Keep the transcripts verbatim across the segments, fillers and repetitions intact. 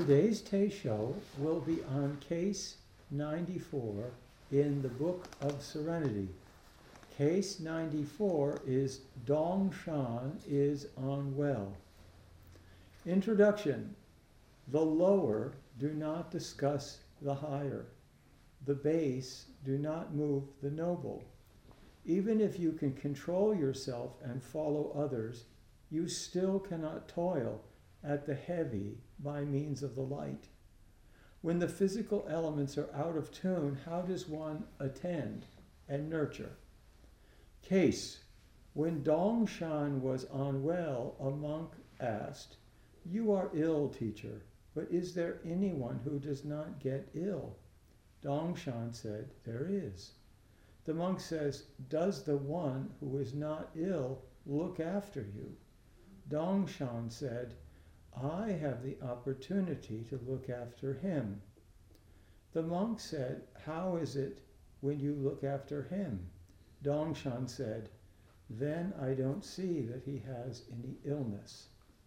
Today's Teisho will be on case ninety-four in the Book of Serenity. Case ninety-four is Dongshan is unwell. Introduction. The lower do not discuss the higher. The base do not move the noble. Even if you can control yourself and follow others, you still cannot toil at the heavy by means of the light. When the physical elements are out of tune, how does one attend and nurture? Case. When Dongshan was unwell, a monk asked, "You are ill, teacher, but is there anyone who does not get ill?" Dongshan said, "There is." The monk says, "Does the one who is not ill look after you?" Dongshan said, "I have the opportunity to look after him." The monk said, "How is it when you look after him?" Dongshan said, "Then I don't see that he has any illness."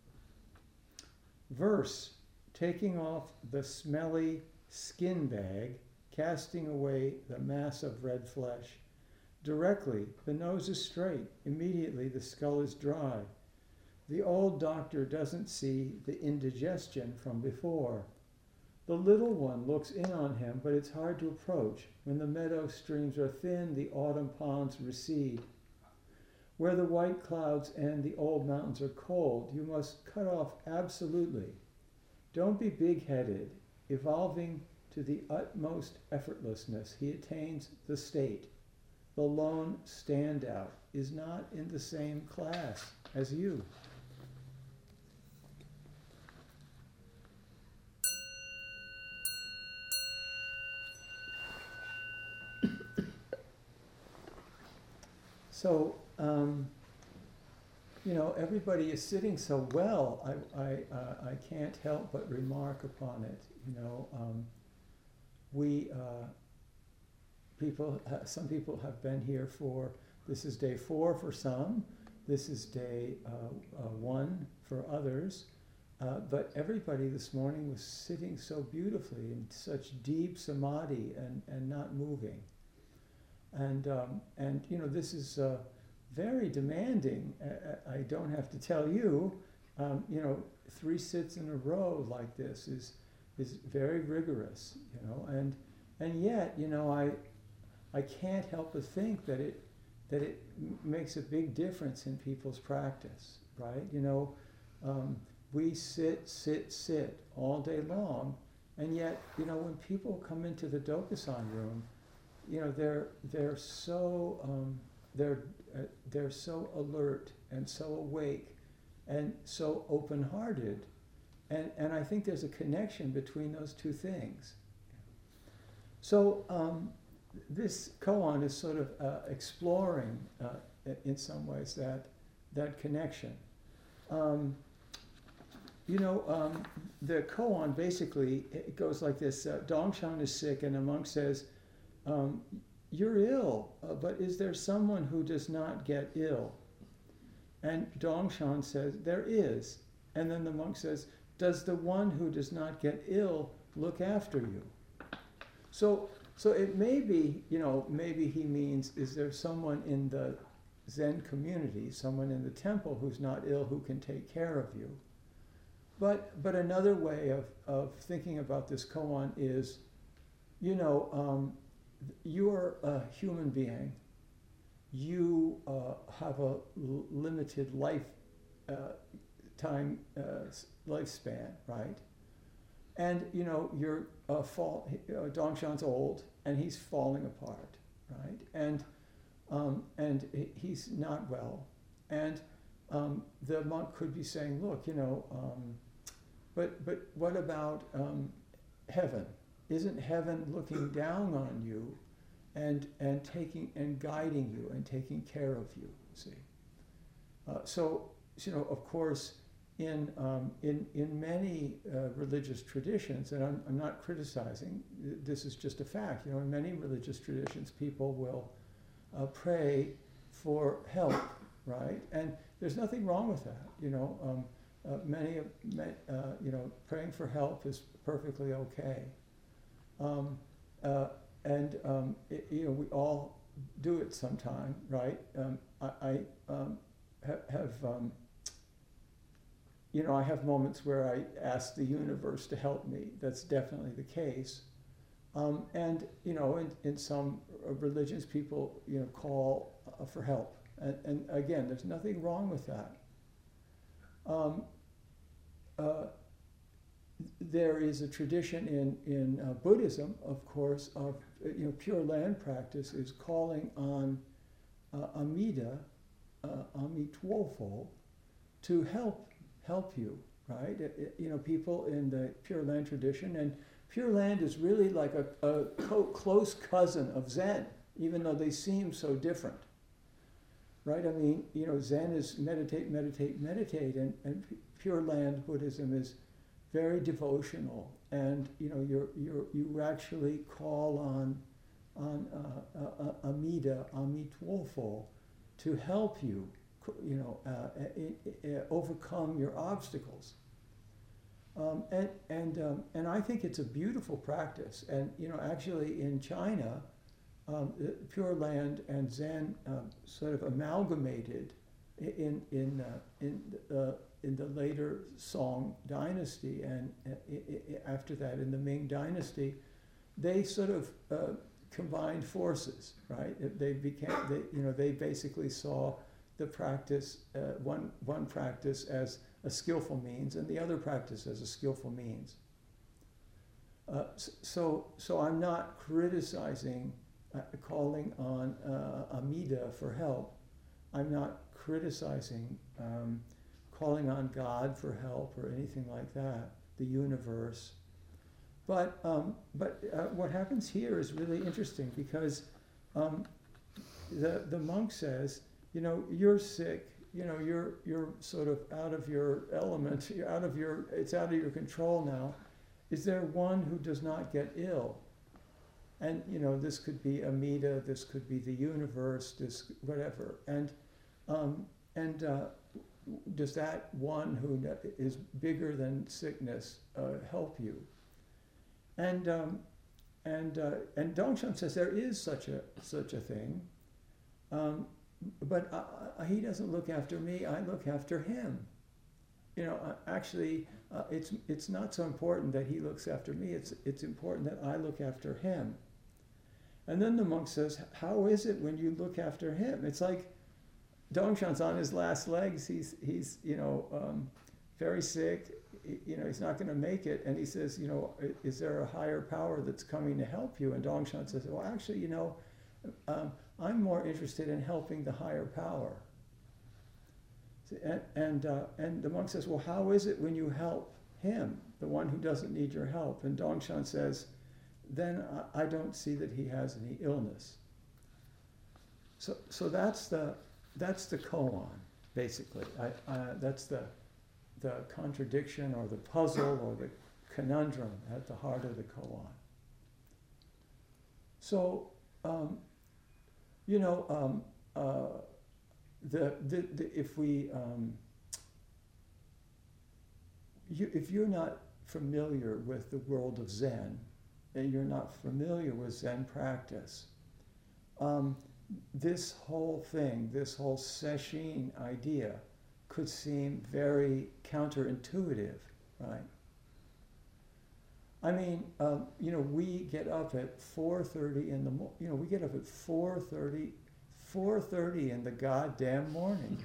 Verse. Taking off the smelly skin bag, casting away the mass of red flesh. Directly, the nose is straight. Immediately, the skull is dry. The old doctor doesn't see the indigestion from before. The little one looks in on him, but it's hard to approach. When the meadow streams are thin, the autumn ponds recede. Where the white clouds and the old mountains are cold, you must cut off absolutely. Don't be big-headed. Evolving to the utmost effortlessness, he attains the state. The lone standout is not in the same class as you. So, um, you know, everybody is sitting so well, I, I, uh, I can't help but remark upon it. You know, um, we, uh, people, ha- some people have been here for, this is day four for some, this is day uh, uh, one for others, uh, but everybody this morning was sitting so beautifully in such deep samadhi and, and not moving. And, um, and you know, this is uh, very demanding. I, I don't have to tell you, um, you know, three sits in a row like this is is very rigorous, you know, and and yet, you know, I I can't help but think that it that it m- makes a big difference in people's practice, right? You know, um, we sit, sit, sit all day long, and yet, you know, when people come into the Dokusan room, you know, they're they're so um, they're uh, they're so alert and so awake and so open-hearted, and and I think there's a connection between those two things. So um, this koan is sort of uh, exploring, uh, in some ways, that that connection. Um, you know, um, the koan basically it goes like this: uh, Dongshan is sick, and the monk says, Um, "You're ill, uh, but is there someone who does not get ill?" And Dongshan says, "There is." And then the monk says, "Does the one who does not get ill look after you?" So, so it may be, you know, maybe he means, is there someone in the Zen community, someone in the temple who's not ill who can take care of you? But, but another way of, of thinking about this koan is, you know, um, you're a human being. You uh, have a l- limited life uh, time uh, lifespan, right? And you know you're uh, fall. Uh, Dongshan's old, and he's falling apart, right? And um, and he's not well. And um, the monk could be saying, "Look, you know, um, but but what about um, heaven? Isn't heaven looking down on you and and taking and guiding you and taking care of you?" See, uh, so you know, of course, in um, in in many uh, religious traditions, and I'm, I'm not criticizing. This is just a fact. You know, in many religious traditions, people will uh, pray for help, right? And there's nothing wrong with that. You know, um, uh, many, of- ma- uh, you know, praying for help is perfectly okay. Um, uh, and, um, it, you know, we all do it sometime, right? Um, I, I um, ha- have, um, you know, I have moments where I ask the universe to help me. That's definitely the case. Um, and, you know, in, in some religions, people, you know, call uh, for help. And, and again, there's nothing wrong with that. Um, uh, there is a tradition in, in uh, Buddhism, of course, of, you know, Pure Land practice is calling on uh, Amida, uh, Amitwofo, to help help you, right? It, it, you know, people in the Pure Land tradition, and Pure Land is really like a, a co- close cousin of Zen, even though they seem so different, right? I mean, you know, Zen is meditate, meditate, meditate, and, and Pure Land Buddhism is very devotional, and you know, you're, you're, you actually call on on uh, uh, uh, Amida, Amitwofo, to help you, you know, uh, uh, uh, overcome your obstacles. Um, and and um, and I think it's a beautiful practice. And you know, actually in China, um, Pure Land and Zen um, sort of amalgamated in in uh, in uh, in the later Song dynasty, and uh, after that in the Ming dynasty, they sort of uh, combined forces, right? They became, they, you know, they basically saw the practice, uh, one one practice as a skillful means, and the other practice as a skillful means. Uh, so, so I'm not criticizing, uh, calling on uh, Amida for help. I'm not criticizing um, calling on God for help or anything like that, the universe. But, um, but uh, what happens here is really interesting, because um, the, the monk says, you know, you're sick, you know, you're, you're sort of out of your element, you're out of your, it's out of your control now. Is there one who does not get ill? And, you know, this could be Amida, this could be the universe, this, whatever. And, um, and uh, does that one who is bigger than sickness uh, help you? And um, and uh, and Dongshan says there is such a such a thing, um, but I, I, he doesn't look after me. I look after him. You know, uh, actually, uh, it's it's not so important that he looks after me. It's it's important that I look after him. And then the monk says, "How is it when you look after him?" It's like Dongshan's on his last legs. He's he's you know um, very sick. You know, he's not going to make it. And he says, you know, is there a higher power that's coming to help you? And Dongshan says, well, actually, you know, um, I'm more interested in helping the higher power. And, and, uh, and the monk says, well, how is it when you help him, the one who doesn't need your help? And Dongshan says, then I, I don't see that he has any illness. So, so that's the, that's the koan, basically. I, uh, that's the, the contradiction or the puzzle or the conundrum at the heart of the koan. So, um, you know, um, uh, the, the, the, if we, um, you, if you're not familiar with the world of Zen, and you're not familiar with Zen practice, um, this whole thing, this whole sesshin idea, could seem very counterintuitive, right? I mean, um, you know, we get up at four thirty in the mo- you know, we get up at four thirty, four thirty in the goddamn morning.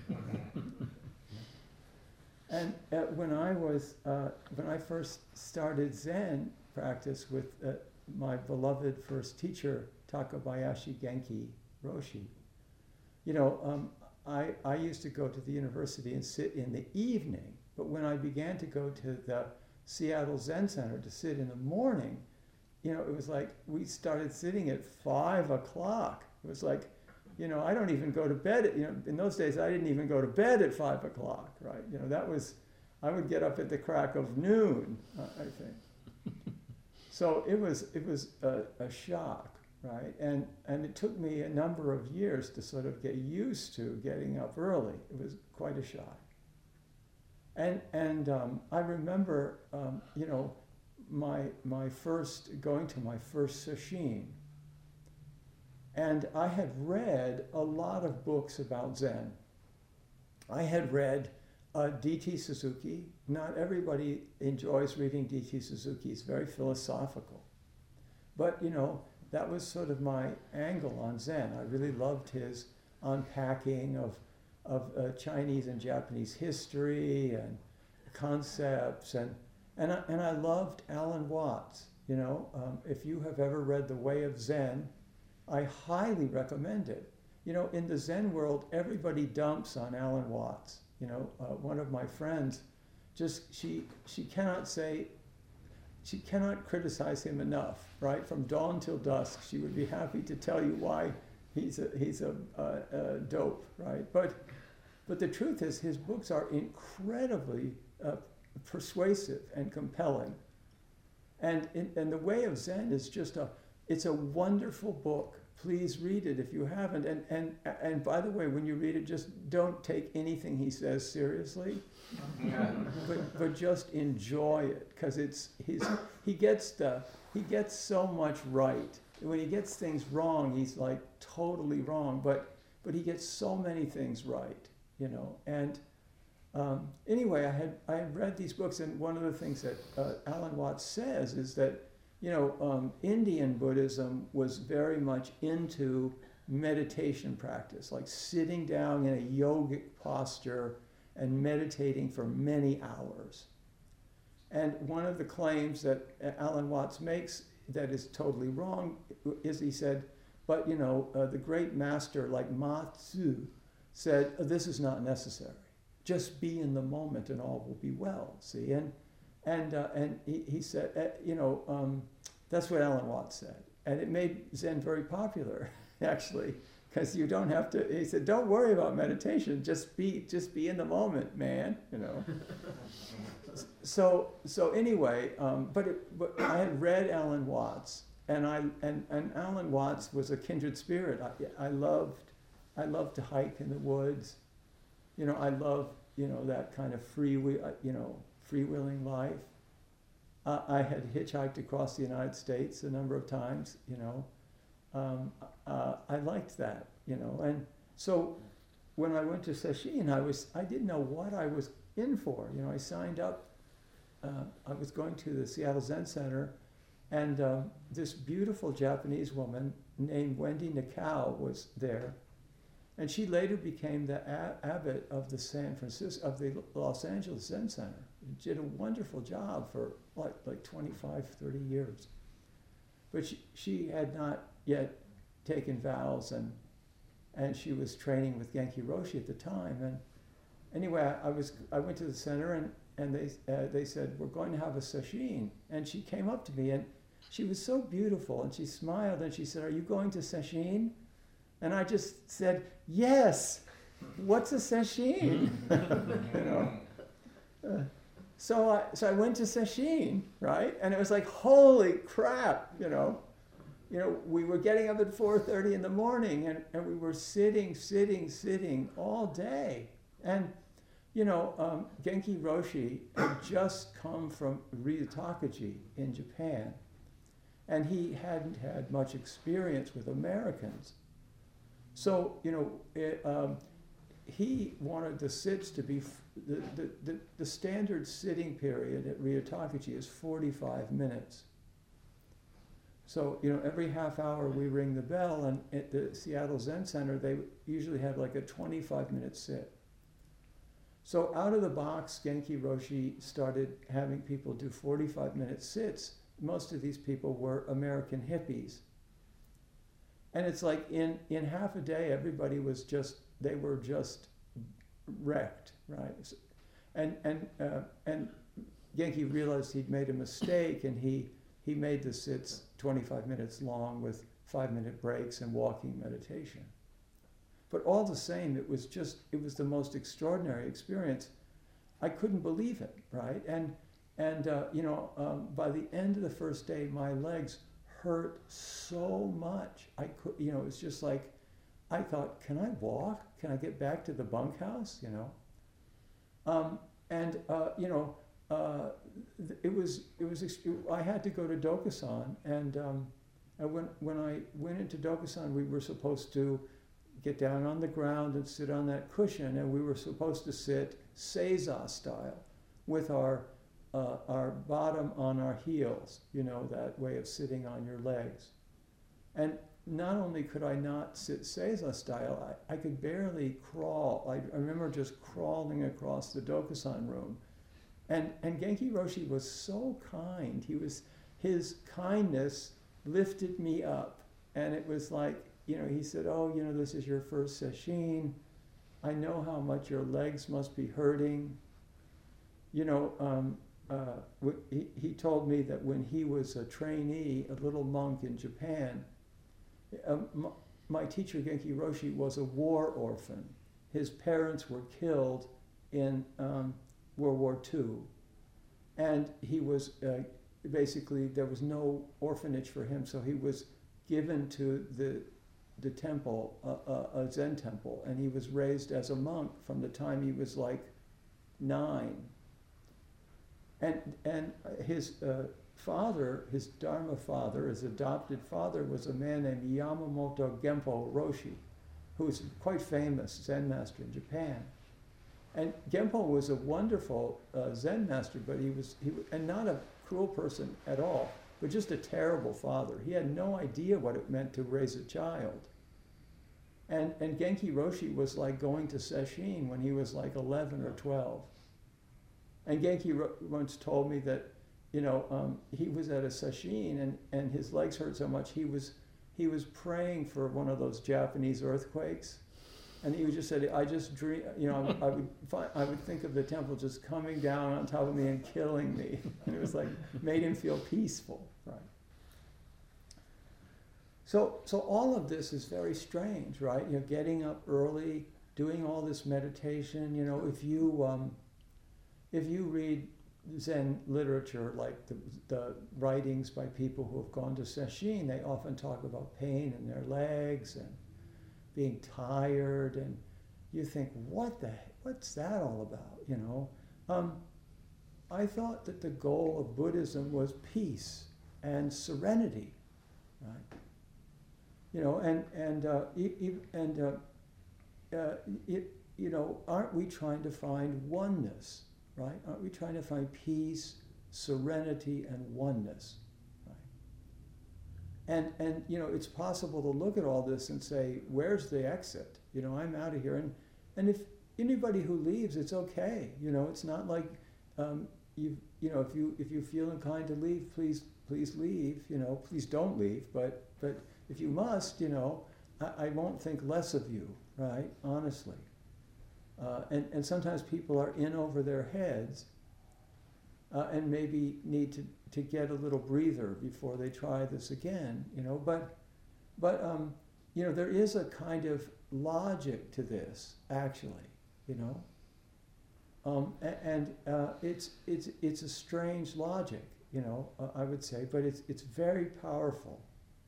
And uh, when I was, uh, when I first started Zen practice with uh, my beloved first teacher, Takabayashi Genki Roshi, you know, um, I, I used to go to the university and sit in the evening, but when I began to go to the Seattle Zen Center to sit in the morning, you know, it was like we started sitting at five o'clock. It was like, you know, I don't even go to bed at, you know, in those days I didn't even go to bed at five o'clock, right? You know, that was, I would get up at the crack of noon, uh, I think. So it was, it was a, a shock. Right, and and it took me a number of years to sort of get used to getting up early. It was quite a shock. And, and um, I remember, um, you know, my, my first, going to my first sesshin. And I had read a lot of books about Zen. I had read uh, D T Suzuki. Not everybody enjoys reading D T Suzuki. It's very philosophical. But, you know, that was sort of my angle on Zen. I really loved his unpacking of, of uh, Chinese and Japanese history and concepts. And, and, I, and I loved Alan Watts. You know, um, if you have ever read The Way of Zen, I highly recommend it. You know, in the Zen world, everybody dumps on Alan Watts. You know, uh, one of my friends, just, she, she cannot say, she cannot criticize him enough, right? From dawn till dusk, she would be happy to tell you why he's a, he's a, a, a dope, right? But, but the truth is, his books are incredibly uh, persuasive and compelling. And, in, and The Way of Zen is just a, it's a wonderful book. Please read it if you haven't. And, and, and by the way, when you read it, just don't take anything he says seriously, but, but just enjoy it, because it's, he's, he, gets the, he gets so much right. When he gets things wrong, he's like totally wrong, but, but he gets so many things right, you know. And um, anyway, I had, I had read these books, and one of the things that uh, Alan Watts says is that, you know, um, Indian Buddhism was very much into meditation practice, like sitting down in a yogic posture and meditating for many hours. And one of the claims that Alan Watts makes that is totally wrong is he said, but, you know, uh, the great master like Ma Tzu said, this is not necessary. Just be in the moment and all will be well, see? And And, uh, and he, he said, uh, you know, um, that's what Alan Watts said. And it made Zen very popular, actually, because you don't have to, he said, don't worry about meditation, just be, just be in the moment, man, you know. so, so anyway, um, but, it, but I had read Alan Watts, and, I, and, and Alan Watts was a kindred spirit. I, I loved, I loved to hike in the woods. You know, I love, you know, that kind of free, you know, freewheeling life. Uh, I had hitchhiked across the United States a number of times, you know. Um, uh, I liked that, you know. And so when I went to Sesshin, I was, I didn't know what I was in for. You know, I signed up. Uh, I was going to the Seattle Zen Center, and uh, this beautiful Japanese woman named Wendy Nakao was there. And she later became the a- abbot of the San Francisco, of the Los Angeles Zen Center. She did a wonderful job for like, like twenty-five, thirty years. But she, she had not yet taken vows, and, and she was training with Genki Roshi at the time. And anyway, I, was, I went to the center, and, and they, uh, they said, we're going to have a sesshin. And she came up to me, and she was so beautiful, and she smiled, and she said, are you going to sesshin? And I just said, yes, what's a sesshin? you know. Uh, so I so I went to sesshin, right? And it was like, holy crap, you know. You know, we were getting up at four thirty in the morning, and, and we were sitting, sitting, sitting all day. And, you know, um, Genki Roshi had just come from Ryutakaji in Japan, and he hadn't had much experience with Americans. So, you know, it, um, he wanted the sits to be, f- the, the, the, the standard sitting period at Ryutakaji is forty-five minutes. So, you know, every half hour we ring the bell, and at the Seattle Zen Center, they usually have like a twenty-five minute sit. So out of the box, Genki Roshi started having people do forty-five minute sits. Most of these people were American hippies. And it's like in, in half a day, everybody was just, they were just wrecked, right? And, and, uh, and Genki realized he'd made a mistake, and he, he made the sits twenty-five minutes long with five minute breaks and walking meditation. But all the same, it was just, it was the most extraordinary experience. I couldn't believe it, right? And, and uh, you know, um, by the end of the first day, my legs hurt so much. I could, you know, it's just like, I thought, can I walk? Can I get back to the bunkhouse? You know, um, and uh, you know, uh, it was it was I had to go to Dokusan, and um, and when when I went into Dokusan, we were supposed to get down on the ground and sit on that cushion, and we were supposed to sit seiza style, with our uh, our bottom on our heels, you know, that way of sitting on your legs. And not only could I not sit seiza style, I, I could barely crawl. I, I remember just crawling across the Dokusan room. And, and Genki Roshi was so kind. He was, his kindness lifted me up. And it was like, you know, he said, oh, you know, this is your first sesshin. I know how much your legs must be hurting. You know, um, uh, he, he told me that when he was a trainee, a little monk in Japan, uh, my, my teacher Genki Roshi was a war orphan. His parents were killed in um, World War Two, and he was uh, basically, there was no orphanage for him, so he was given to the the temple, uh, uh, a Zen temple, and he was raised as a monk from the time he was like nine. And and his uh, father, his Dharma father, his adopted father, was a man named Yamamoto Genpo Roshi, who was quite famous Zen master in Japan. And Genpo was a wonderful uh, Zen master, but he was, he and not a cruel person at all, but just a terrible father. He had no idea what it meant to raise a child. And, and Genki Roshi was like going to sesshin when he was like eleven or twelve. And Genki Ro- once told me that, you know, um, he was at a sesshin and, and his legs hurt so much, he was he was praying for one of those Japanese earthquakes. And he just said, I just dream, you know, I, I would find, I would think of the temple just coming down on top of me and killing me. And it was like, made him feel peaceful, right? So, so all of this is very strange, right? You know, getting up early, doing all this meditation. You know, if you um, if you read Zen literature, like the, the writings by people who have gone to sesshin, they often talk about pain in their legs and being tired, and you think, what the what's that all about? You know, um, I thought that the goal of Buddhism was peace and serenity, right? You know, and and uh, and uh, uh, it, you know, aren't we trying to find oneness, right? Aren't we trying to find peace, serenity, and oneness, right? And and you know, it's possible to look at all this and say, where's the exit? You know, I'm out of here. And and if anybody who leaves, it's okay. You know, it's not like um, you you know, if you if you feel inclined to leave, please please leave. You know, please don't leave. But but if you must, you know, I, I won't think less of you, right? Honestly. Uh, and, and sometimes people are in over their heads uh, and maybe need to, to get a little breather before they try this again, you know. But, but um, you know, there is a kind of logic to this, actually, you know. Um, and uh, it's, it's, it's a strange logic, you know, uh, I would say, but it's, it's very powerful.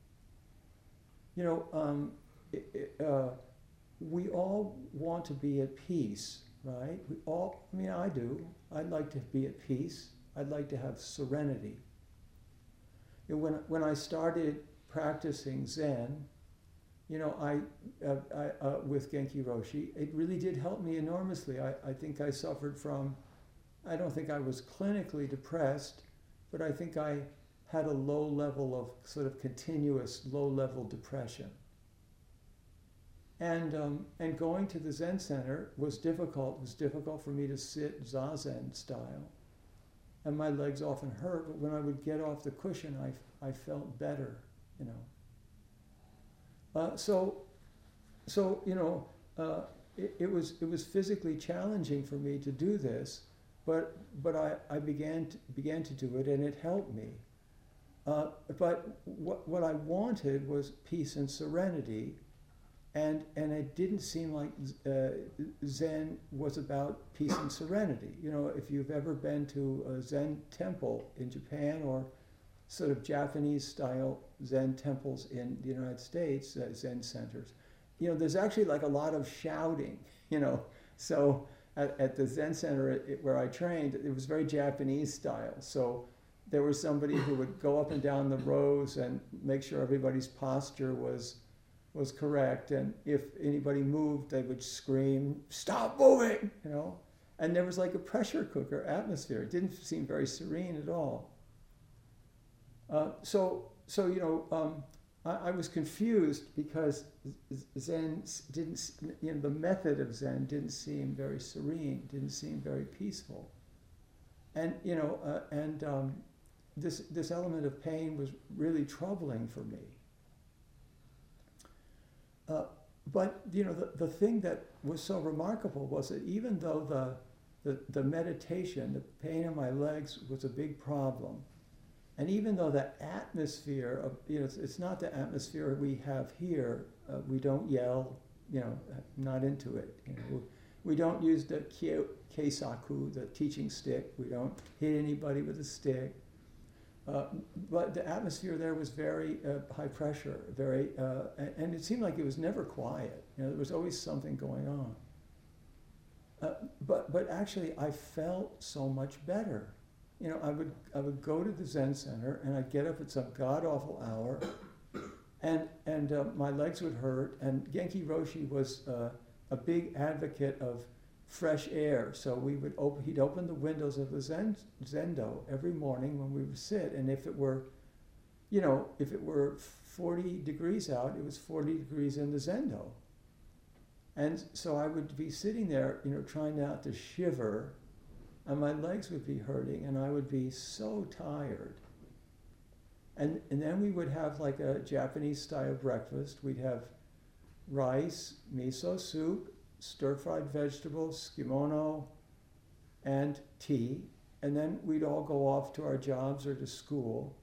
You know, um, it, it, uh, we all want to be at peace, right? We all, I mean, I do. I'd like to be at peace. I'd like to have serenity. You know, when, when I started practicing Zen, you know, I, uh, I uh, with Genki Roshi, it really did help me enormously. I, I think I suffered from, I don't think I was clinically depressed, but I think I had a low level of sort of continuous low level depression. And um, and going to the Zen center was difficult. It was difficult for me to sit Zazen style. And my legs often hurt, but when I would get off the cushion, I, I felt better, you know. Uh, so, so you know, uh, it, it was it was physically challenging for me to do this, but but I, I began to, began to do it, and it helped me. Uh, but what, what I wanted was peace and serenity, and and it didn't seem like uh, Zen was about peace and serenity. You know, if you've ever been to a Zen temple in Japan or sort of Japanese-style Zen temples in the United States, uh, Zen centers, you know, there's actually like a lot of shouting, you know, so at, at the Zen center it, where I trained, it was very Japanese style. So there was somebody who would go up and down the rows and make sure everybody's posture was was correct. And if anybody moved, they would scream, "Stop moving!" You know. And there was like a pressure cooker atmosphere. It didn't seem very serene at all. Uh, so, so you know, um, I, I was confused because Zen didn't, you know, the method of Zen didn't seem very serene, didn't seem very peaceful. And, you know, uh, and um, this, this element of pain was really troubling for me. Uh, but, you know, the, the thing that was so remarkable was that even though the, the, the meditation, the pain in my legs was a big problem, and even though the atmosphere of, you know, it's, it's not the atmosphere we have here, uh, we don't yell, you know, not into it. You know, we, we don't use the keisaku, the teaching stick. We don't hit anybody with a stick. Uh, but the atmosphere there was very uh, high pressure, very, uh, and, and it seemed like it was never quiet. You know, there was always something going on. Uh, but but actually, I felt so much better. You know, I would I would go to the Zen center and I'd get up at some god awful hour, and and uh, my legs would hurt. And Genki Roshi was uh, a big advocate of fresh air, so we would open, he'd open the windows of the Zen, Zendo every morning when we would sit, and if it were, you know, if it were forty degrees out, it was forty degrees in the Zendo. And so I would be sitting there, you know, trying not to shiver, and my legs would be hurting, and I would be so tired. And, and then we would have like a Japanese style breakfast. We'd have rice, miso soup, stir-fried vegetables, kimono, and tea. And then we'd all go off to our jobs or to school.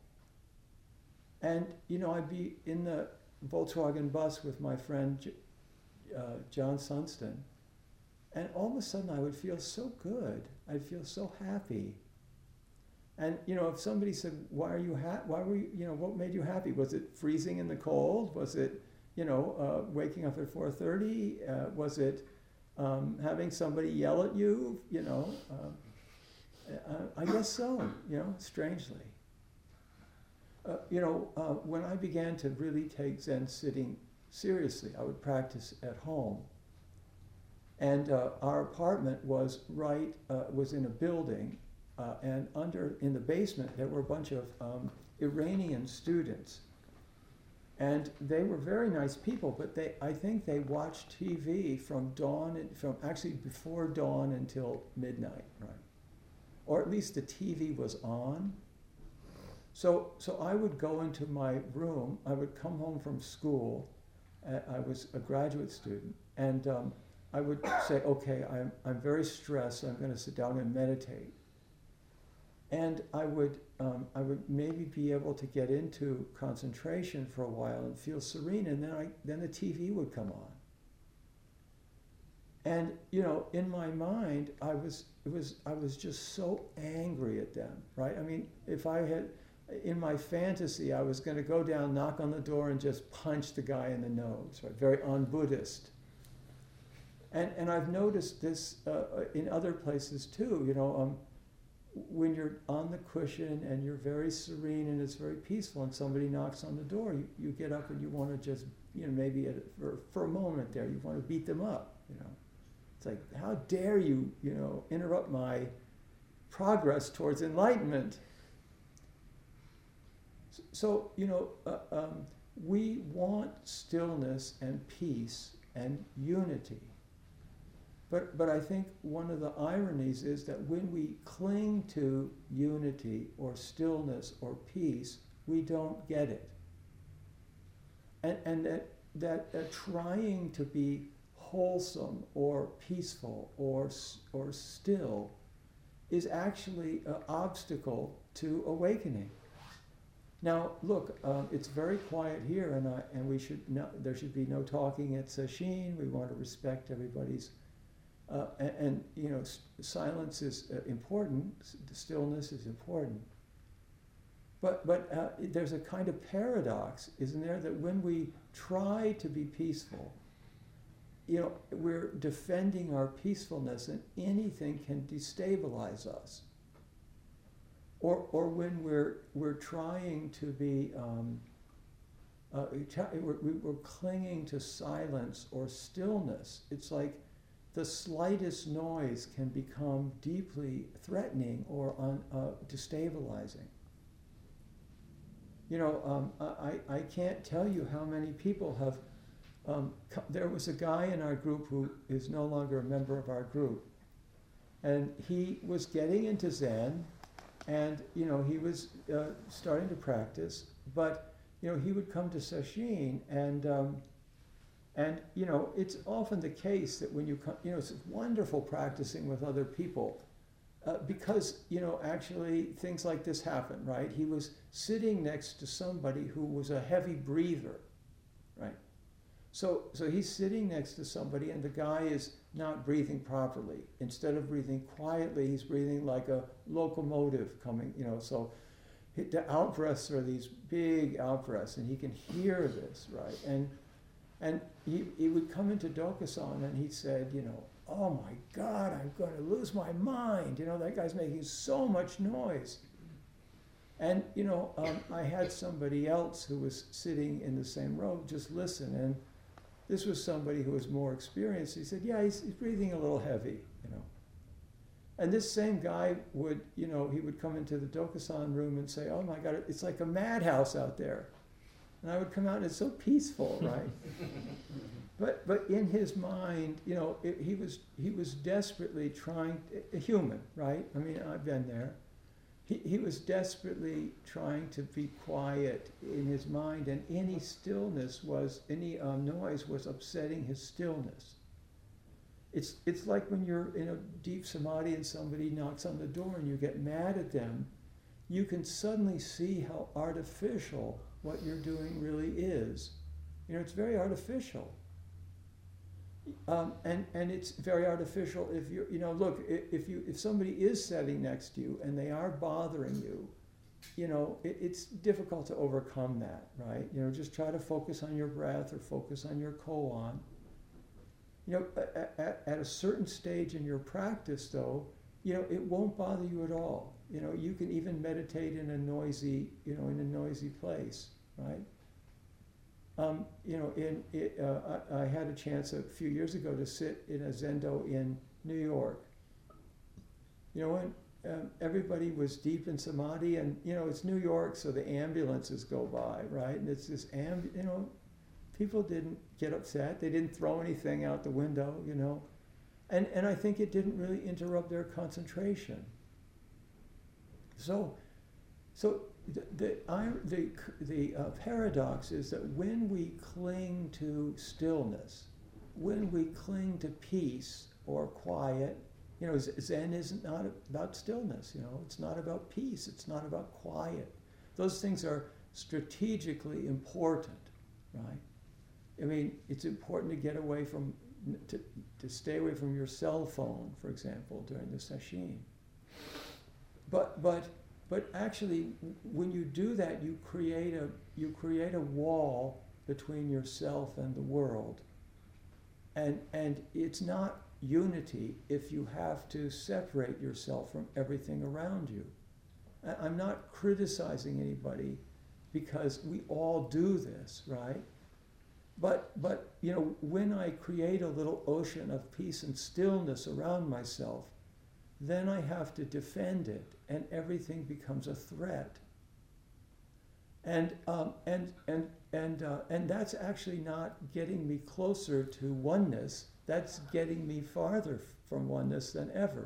And, you know, I'd be in the Volkswagen bus with my friend uh, John Sunston. And all of a sudden I would feel so good. I'd feel so happy. And, you know, if somebody said, why are you ha- why were you, you know, what made you happy? Was it freezing in the cold? Was it, you know, uh, waking up at four thirty? Uh, was it um, having somebody yell at you? You know, uh, uh, I guess so, you know, strangely. Uh, you know, uh, when I began to really take Zen sitting seriously, I would practice at home. And uh, our apartment was right, uh, was in a building, uh, and under, in the basement, there were a bunch of um, Iranian students. And they were very nice people, but they, I think they watched T V from dawn, from actually before dawn until midnight, right? Or at least the T V was on. So, so I would go into my room, I would come home from school, uh, I was a graduate student, and um, I would say, okay, I'm, I'm very stressed, I'm gonna sit down and meditate. And I would, um, I would maybe be able to get into concentration for a while and feel serene, and then, I, then the T V would come on. And, you know, in my mind, I was, it was, I was just so angry at them, right? I mean, if I had, in my fantasy, I was gonna go down, knock on the door, and just punch the guy in the nose, right? Very un-Buddhist. And, and I've noticed this uh, in other places too, you know, um, when you're on the cushion and you're very serene and it's very peaceful and somebody knocks on the door, you, you get up and you want to just, you know, maybe at, for, for a moment there, you want to beat them up, you know. It's like, how dare you, you know, interrupt my progress towards enlightenment. So, so you know, uh, um, we want stillness and peace and unity. But, but I think one of the ironies is that when we cling to unity or stillness or peace, we don't get it. And, and that, that uh, trying to be wholesome or peaceful or, or still is actually an obstacle to awakening. Now, look, um, it's very quiet here, and, I, and we should not, there should be no talking at sesshin. We want to respect everybody's Uh, and, and, you know, s- silence is uh, important, s- stillness is important. But, but uh, there's a kind of paradox, isn't there, that when we try to be peaceful, you know, we're defending our peacefulness, and anything can destabilize us. Or, or when we're we're trying to be, um, uh, we're, we're clinging to silence or stillness. It's like the slightest noise can become deeply threatening or un, uh, destabilizing. You know, um, I, I can't tell you how many people have. Um, co- there was a guy in our group who is no longer a member of our group, and he was getting into Zen. And, you know, he was uh, starting to practice, but, you know, he would come to sesshin, and, um, and, you know, it's often the case that when you come, you know, it's wonderful practicing with other people, uh, because, you know, actually things like this happen, right? He was sitting next to somebody who was a heavy breather, right? So, so he's sitting next to somebody, and the guy is not breathing properly. Instead of breathing quietly, he's breathing like a locomotive coming, you know, so the out breaths are these big out breaths, and he can hear this, right? And and he, he would come into Dokusan, and he said, you know, oh my God, I'm going to lose my mind. You know, that guy's making so much noise. And, you know, um, I had somebody else who was sitting in the same row just listen, and this was somebody who was more experienced. He said, yeah, he's, he's breathing a little heavy, you know. And this same guy would, you know, he would come into the Dokusan room and say, oh my God, it's like a madhouse out there. And I would come out and it's so peaceful, right? but but in his mind, you know, it, he was he was desperately trying, a human, right? I mean, I've been there. He, he was desperately trying to be quiet in his mind, and any stillness was, any um, noise was upsetting his stillness. It's, it's like when you're in a deep samadhi and somebody knocks on the door and you get mad at them, you can suddenly see how artificial what you're doing really is. You know, it's very artificial. Um, and, and it's very artificial if you you know, look, if you if somebody is sitting next to you and they are bothering you, you know, it, it's difficult to overcome that, right? You know, just try to focus on your breath or focus on your koan. You know, at, at a certain stage in your practice, though, you know, it won't bother you at all. You know, you can even meditate in a noisy, you know, in a noisy place, right? Um, you know, in it, uh, I, I had a chance a few years ago to sit in a zendo in New York. You know, when um, everybody was deep in samadhi, and you know, it's New York, so the ambulances go by, right? And it's this amb, you know, people didn't get upset. They didn't throw anything out the window, you know, and and I think it didn't really interrupt their concentration. So, so. The, the, the, the uh, paradox is that when we cling to stillness, when we cling to peace or quiet, you know, Zen isn't not about stillness, you know, it's not about peace, it's not about quiet. Those things are strategically important, right? I mean, it's important to get away from, to, to stay away from your cell phone, for example, during the sesshin. But, but, But actually, when you do that, you create a you create a wall between yourself and the world, and and it's not unity if you have to separate yourself from everything around you. I'm not criticizing anybody, because we all do this, right? But but you know, when I create a little ocean of peace and stillness around myself, then I have to defend it, and everything becomes a threat. And um, and and and uh, and that's actually not getting me closer to oneness. That's getting me farther from oneness than ever.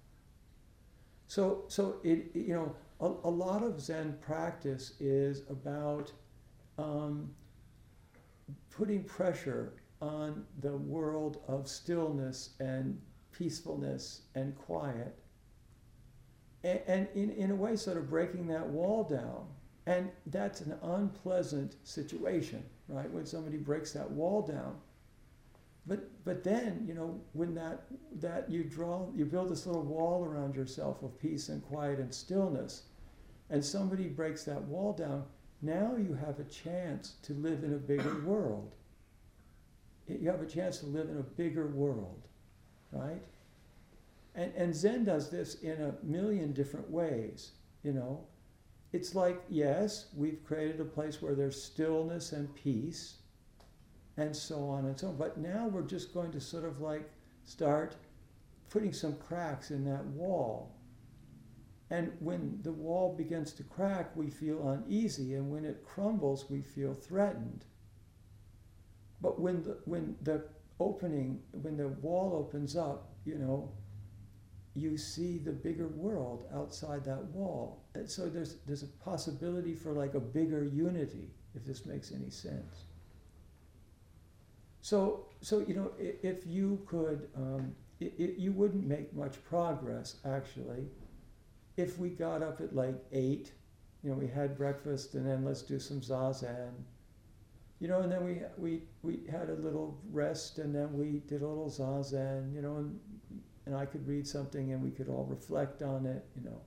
So so it you know a, a lot of Zen practice is about um, putting pressure on the world of stillness and peacefulness and quiet, and, and in, in a way sort of breaking that wall down. And that's an unpleasant situation, right, when somebody breaks that wall down. But but then, you know, when that that you draw, you build this little wall around yourself of peace and quiet and stillness, and somebody breaks that wall down, now you have a chance to live in a bigger world. you have a chance to live in a bigger world, right? And, and Zen does this in a million different ways, you know. It's like, yes, we've created a place where there's stillness and peace, and so on and so on. But now we're just going to sort of like start putting some cracks in that wall. And when the wall begins to crack, we feel uneasy, and when it crumbles, we feel threatened. But when the, when the opening, when the wall opens up, you know, you see the bigger world outside that wall. And so there's there's a possibility for like a bigger unity, if this makes any sense. So, so you know, if, if you could, um, it, it, you wouldn't make much progress, actually, if we got up at like eight, you know, we had breakfast and then let's do some zazen, you know, and then we we we had a little rest and then we did a little zazen, you know, and and I could read something and we could all reflect on it, you know.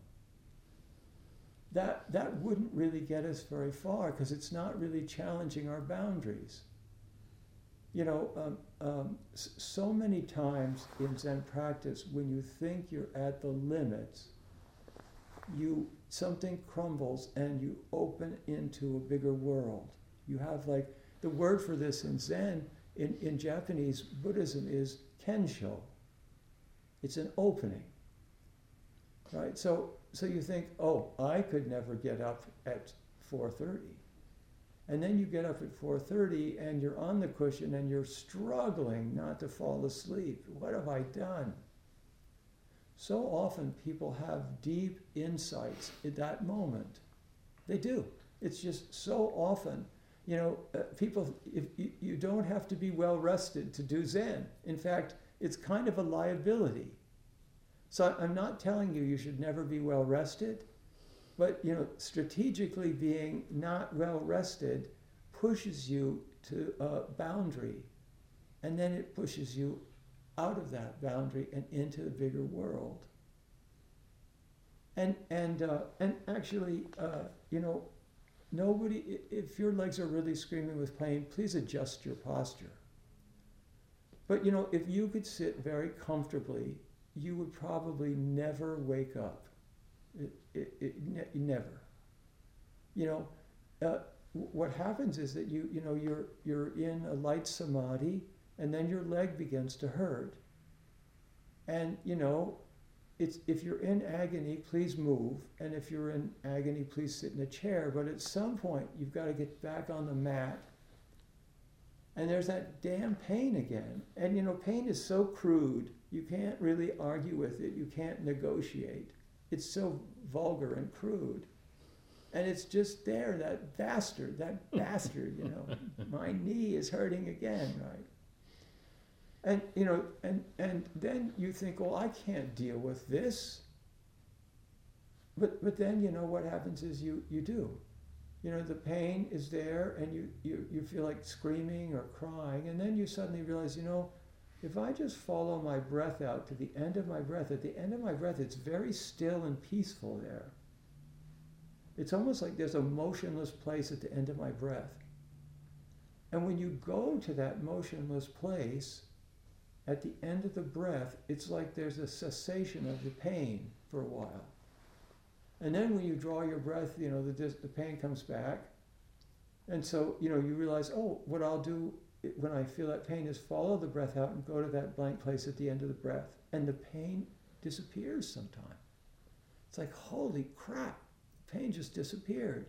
That that wouldn't really get us very far because it's not really challenging our boundaries. You know, um, um, so many times in Zen practice, when you think you're at the limits, you something crumbles and you open into a bigger world. You have like, the word for this in Zen, in, in Japanese Buddhism is kensho. It's an opening, right? So, so you think, oh, I could never get up at four thirty. And then you get up at four thirty and you're on the cushion and you're struggling not to fall asleep. What have I done? So often people have deep insights at that moment. They do. It's just so often, you know, uh, people, if you, you don't have to be well rested to do Zen. In fact, it's kind of a liability. So I'm not telling you you should never be well rested, but you know, strategically being not well rested pushes you to a boundary, and then it pushes you out of that boundary and into the bigger world. And and uh, and actually, uh, you know, nobody. If your legs are really screaming with pain, please adjust your posture. But you know, if you could sit very comfortably, you would probably never wake up. It, it, it ne- never. You know, uh, what happens is that you you know you're you're in a light samadhi, and then your leg begins to hurt. And you know, it's if you're in agony, please move, and if you're in agony, please sit in a chair. But at some point, you've got to get back on the mat. And there's that damn pain again. And you know, pain is so crude, you can't really argue with it, you can't negotiate. It's so vulgar and crude. And it's just there, that bastard, that bastard, you know, my knee is hurting again, right? And you know, and, and then you think, well, I can't deal with this. But but then you know what happens is you, you do. You know, the pain is there and you, you, you feel like screaming or crying, and then you suddenly realize, you know, if I just follow my breath out to the end of my breath, at the end of my breath, it's very still and peaceful there. It's almost like there's a motionless place at the end of my breath. And when you go to that motionless place, at the end of the breath, it's like there's a cessation of the pain for a while. And then when you draw your breath, you know, the, the pain comes back. And so, you know, you realize, oh, what I'll do when I feel that pain is follow the breath out and go to that blank place at the end of the breath. And the pain disappears sometime. It's like, holy crap, the pain just disappeared.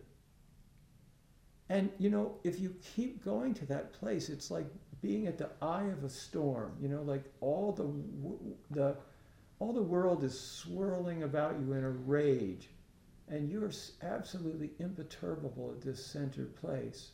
And, you know, if you keep going to that place, it's like being at the eye of a storm, you know, like all the, the, all the world is swirling about you in a rage. And you're absolutely imperturbable at this centered place.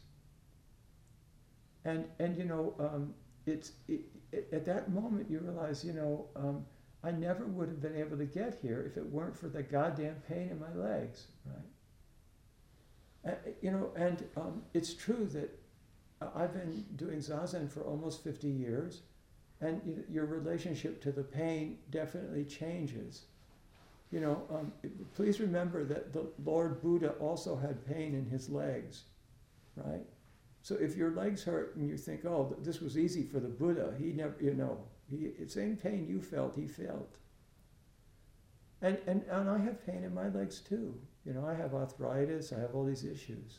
And, and you know, um, it's it, it, at that moment you realize, you know, um, I never would have been able to get here if it weren't for the goddamn pain in my legs, right? Uh, you know, and um, it's true that I've been doing Zazen for almost fifty years, and you, your relationship to the pain definitely changes. You know, um, please remember that the Lord Buddha also had pain in his legs, right? So if your legs hurt and you think, oh, this was easy for the Buddha, he never, you know, he, the same pain you felt, he felt. And, and, and I have pain in my legs too. You know, I have arthritis, I have all these issues.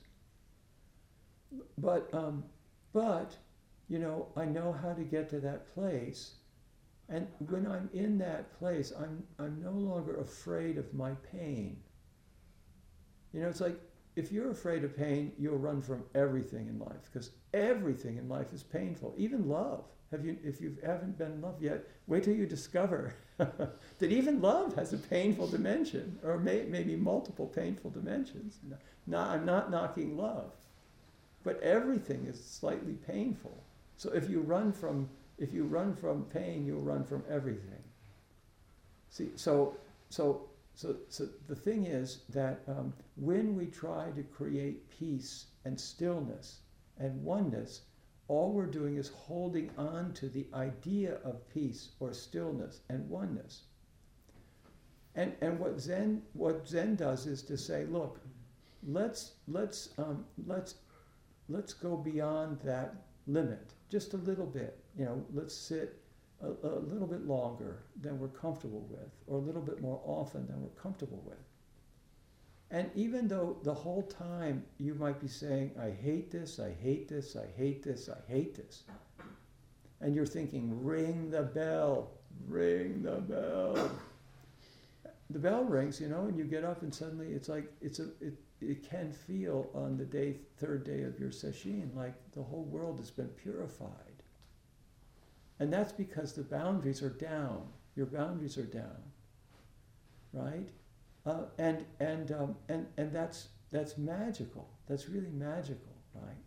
But, um, but, you know, I know how to get to that place. And when I'm in that place, I'm, I'm no longer afraid of my pain. You know, it's like, if you're afraid of pain, you'll run from everything in life, because everything in life is painful. Even love. Have you, if you haven't been in love yet, wait till you discover that even love has a painful dimension, or may, maybe multiple painful dimensions. No, I'm not knocking love, but everything is slightly painful. So if you run from, if you run from pain, you'll run from everything. See, so, so. So, so the thing is that um, when we try to create peace and stillness and oneness, all we're doing is holding on to the idea of peace or stillness and oneness. And, and what Zen what Zen does is to say, look, let's let's um, let's let's go beyond that limit just a little bit. You know, let's sit A, a little bit longer than we're comfortable with, or a little bit more often than we're comfortable with. And even though the whole time you might be saying, I hate this, I hate this, I hate this, I hate this, and you're thinking, ring the bell, ring the bell. The bell rings, you know, and you get up and suddenly it's like, it's a, it, it can feel on the day, third day of your sesshin, like the whole world has been purified. And that's because the boundaries are down. Your boundaries are down, right? Uh, and and um, and and that's that's magical. That's really magical, right?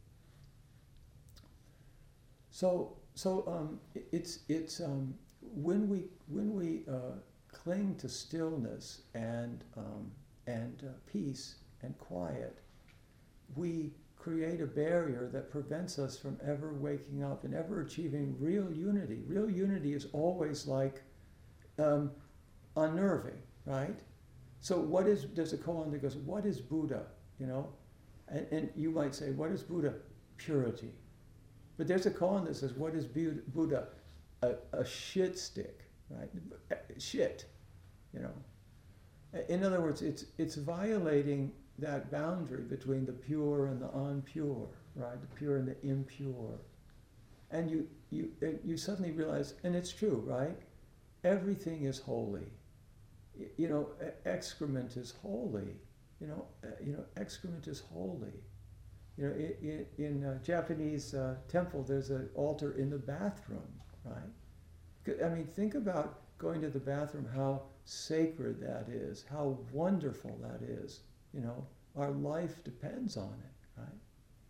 So so um, it's it's um, when we when we uh, cling to stillness and um, and uh, peace and quiet, we create a barrier that prevents us from ever waking up and ever achieving real unity. Real unity is always like um, unnerving, right? So what is, there's a koan that goes, what is Buddha, you know? And, and you might say, what is Buddha? Purity. But there's a koan that says, what is Buddha? A, a shit stick, right? Shit, you know? In other words, it's it's violating that boundary between the pure and the unpure, right? The pure and the impure. And you, you, you suddenly realize, and it's true, right? Everything is holy. You know, excrement is holy. You know, you know, excrement is holy. You know, in, in uh, Japanese uh, temple, there's an altar in the bathroom, right? I mean, think about going to the bathroom, how sacred that is, how wonderful that is. You know, our life depends on it, right?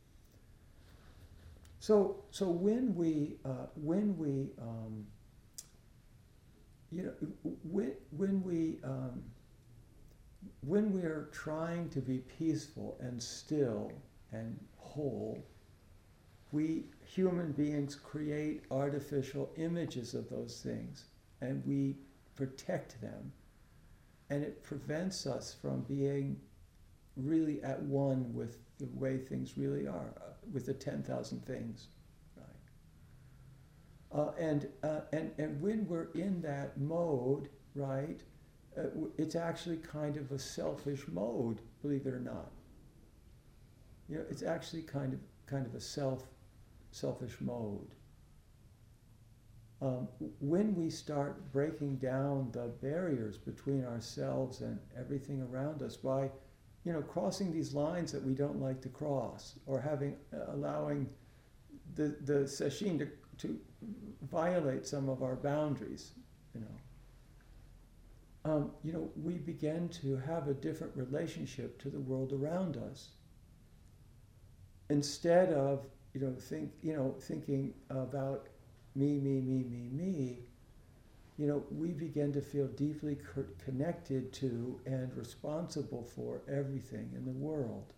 So, so when we, uh, when we, um, you know, when when we, um, when we are trying to be peaceful and still and whole, we human beings create artificial images of those things, and we protect them, and it prevents us from being really at one with the way things really are, uh, with the ten thousand things, right? Uh, and, uh, and, and when we're in that mode, right, uh, it's actually kind of a selfish mode, believe it or not. You know, it's actually kind of, kind of a self, selfish mode. Um, when we start breaking down the barriers between ourselves and everything around us by, you know, crossing these lines that we don't like to cross, or having, uh, allowing the, the sesshin to, to violate some of our boundaries, you know, um, you know, we begin to have a different relationship to the world around us. Instead of, you know, think, you know, thinking about me, me, me, me, me, you know, we begin to feel deeply co- connected to and responsible for everything in the world.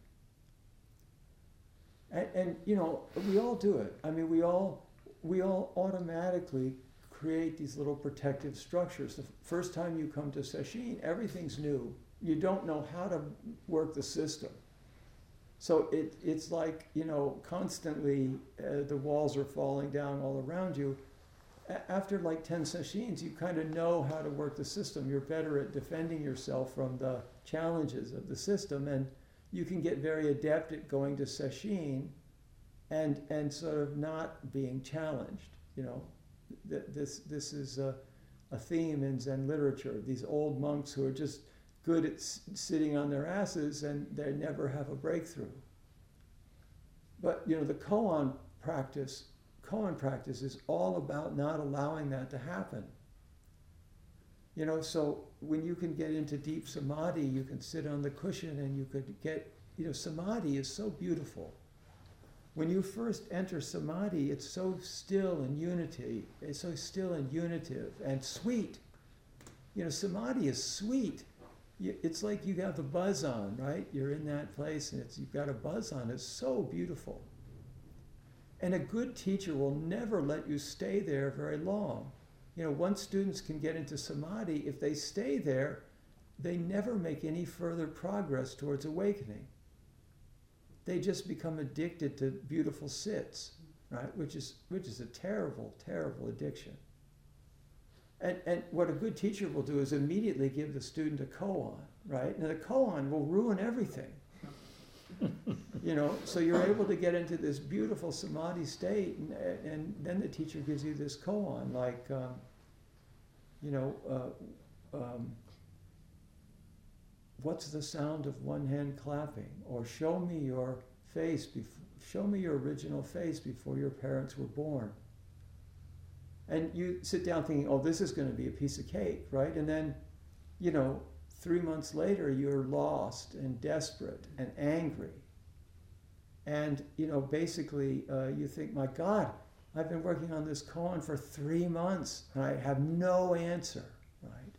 And, and, you know, we all do it. I mean, we all, we all automatically create these little protective structures. The first time you come to sesshin, everything's new. You don't know how to work the system. So it, it's like, you know, constantly uh, the walls are falling down all around you. A- after like ten sessions, you kind of know how to work the system. You're better at defending yourself from the challenges of the system, and you can get very adept at going to session and, and sort of not being challenged. You know, Th- this, this is a, a theme in Zen literature. These old monks who are just good at s- sitting on their asses and they never have a breakthrough. But you know, the koan practice, koan practice is all about not allowing that to happen. You know, so when you can get into deep samadhi, you can sit on the cushion and you could get, you know, samadhi is so beautiful. When you first enter samadhi, it's so still and unity. It's so still and unitive and sweet. You know, samadhi is sweet. You, it's like you have the buzz on, right? You're in that place and it's, you've got a buzz on. It's so beautiful. And a good teacher will never let you stay there very long. You know, once students can get into samadhi, if they stay there, they never make any further progress towards awakening. They just become addicted to beautiful sits, right? Which is, which is a terrible, terrible addiction. And, and what a good teacher will do is immediately give the student a koan, right? And the koan will ruin everything. You know, so you're able to get into this beautiful samadhi state, and, and then the teacher gives you this koan, like, um, you know, uh, um, what's the sound of one hand clapping? Or show me your face, bef- show me your original face before your parents were born. And you sit down thinking, oh, this is going to be a piece of cake, right? And then, you know, three months later, you're lost and desperate and angry. And, you know, basically, uh, you think, my God, I've been working on this koan for three months and I have no answer, right?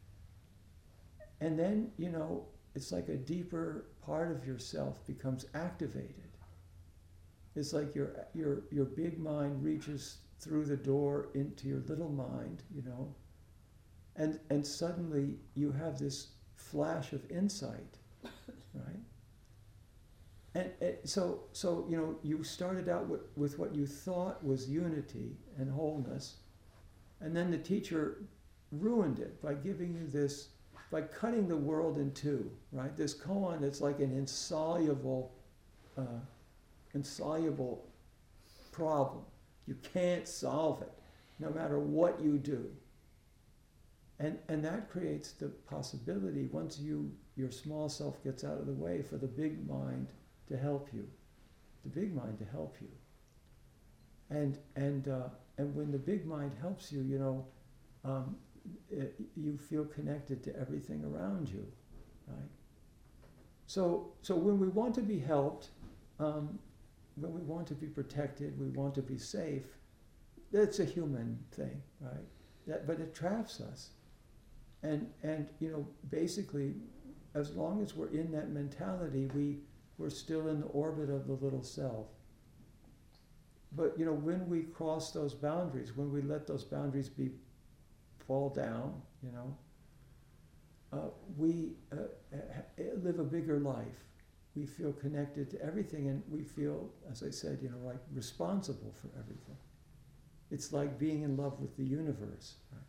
And then, you know, it's like a deeper part of yourself becomes activated. It's like your, your, your big mind reaches through the door into your little mind, you know, and, and suddenly you have this flash of insight, right? And, and so, so, you know, you started out with, with what you thought was unity and wholeness, and then the teacher ruined it by giving you this, by cutting the world in two, right? This koan is like an insoluble, uh, insoluble problem. You can't solve it, no matter what you do. And, and that creates the possibility, once you, your small self gets out of the way, for the big mind to help you. The big mind to help you. And, and, uh, and when the big mind helps you, you know, um, it, you feel connected to everything around you, right? So, so when we want to be helped, um, when we want to be protected, we want to be safe, that's a human thing, right? That, but it traps us. And, and, you know, basically, as long as we're in that mentality, we, we're still in the orbit of the little self. But, you know, when we cross those boundaries, when we let those boundaries be fall down, you know, uh, we uh, ha- live a bigger life. We feel connected to everything, and we feel, as I said, you know, like responsible for everything. It's like being in love with the universe. Right?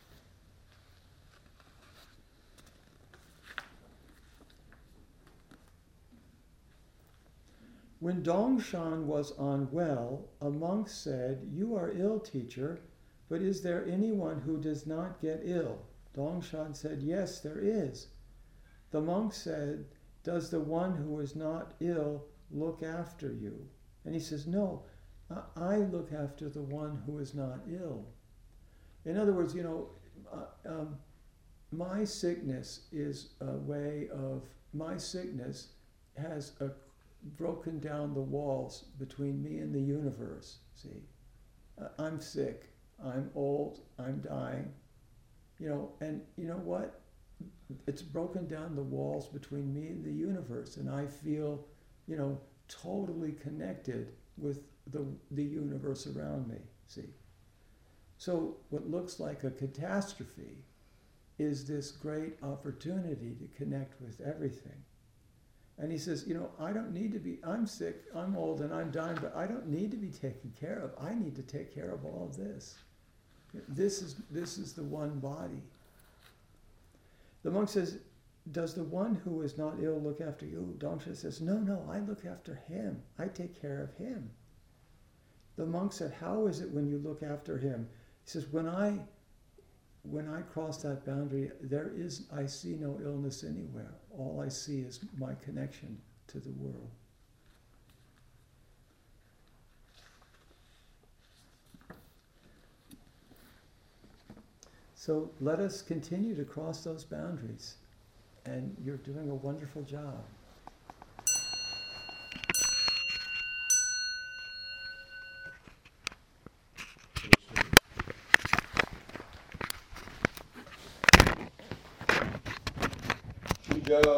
When Dongshan was unwell, a monk said, "You are ill, teacher, but is there anyone who does not get ill?" Dongshan said, "Yes, there is." The monk said, "Does the one who is not ill look after you?" And he says, "No, I look after the one who is not ill." In other words, you know, uh, um, my sickness is a way of, my sickness has a, broken down the walls between me and the universe, see. Uh, I'm sick, I'm old, I'm dying, you know, and you know what? It's broken down the walls between me and the universe, and I feel, you know, totally connected with the, the universe around me, see. So what looks like a catastrophe is this great opportunity to connect with everything. And he says, you know, I don't need to be, I'm sick, I'm old, and I'm dying, but I don't need to be taken care of. I need to take care of all of this. This is, this is the one body. The monk says, does the one who is not ill look after you? Dongshi says, no, no, I look after him. I take care of him. The monk said, how is it when you look after him? He says, when I when I cross that boundary, there is, I see no illness anywhere. All I see is my connection to the world. So let us continue to cross those boundaries. And you're doing a wonderful job. We go.